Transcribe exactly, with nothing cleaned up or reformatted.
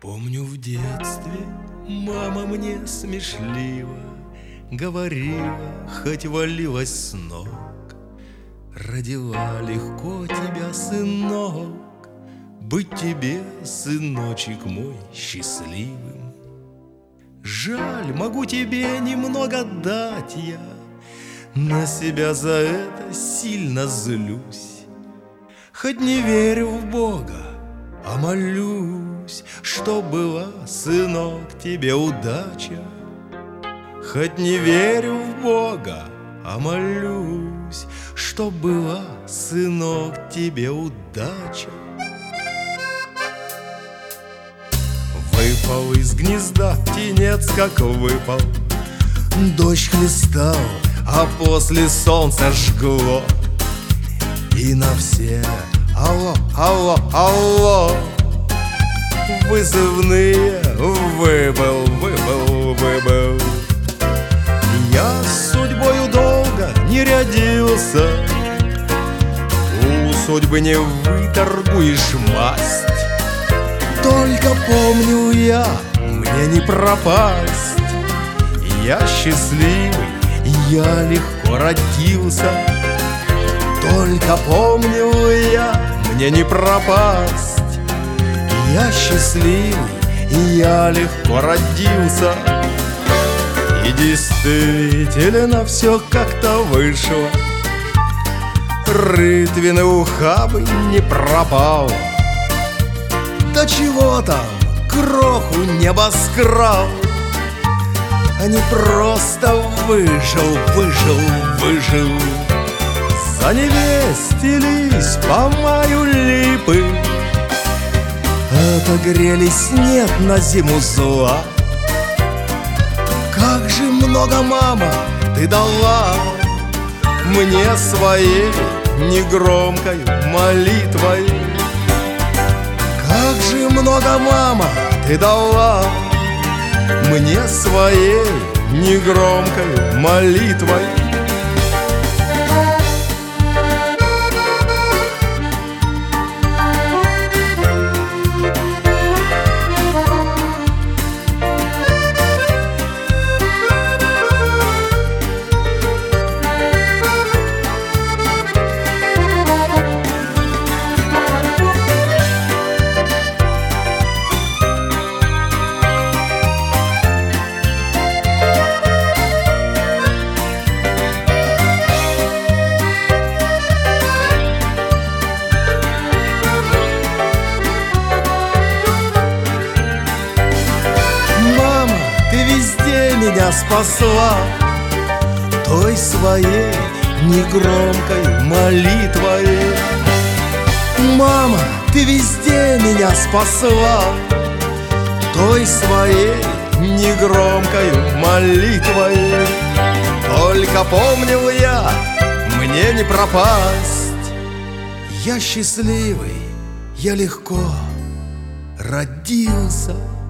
Помню, в детстве мама мне смешливо говорила, хоть валилась с ног: родила легко тебя, сынок, быть тебе, сыночек мой, счастливым. Жаль, могу тебе немного дать я, на себя за это сильно злюсь. Хоть не верю в Бога, а молюсь, чтоб была, сынок, тебе удача. Хоть не верю в Бога, а молюсь, чтоб была, сынок, тебе удача. Выпал из гнезда птенец, как выпал, дождь хлестал, а после солнца жгло. И на все алло, алло, алло вызывные выбыл, выбыл, выбыл. Я с судьбою долго не рядился, у судьбы не выторгуешь масть. Только помню я, мне не пропасть. Я счастливый, я легко родился. Только помню я, мне не пропасть. Я счастливый, я легко родился. И действительно все как-то вышло. Рытвенный ухабы не пропал. Да чего там, кроху небоскрал, а не просто выжил, выжил, выжил. Заневестились по маю липы, отогрелись, нет на зиму зла. Как же много, мама, ты дала мне своей негромкой молитвой. Как же много, мама, ты дала мне своей негромкой молитвой. Меня спасла той своей негромкой молитвой. Мама, ты везде меня спасла той своей негромкой молитвой. Только помнил я, мне не пропасть. Я счастливый, я легко родился.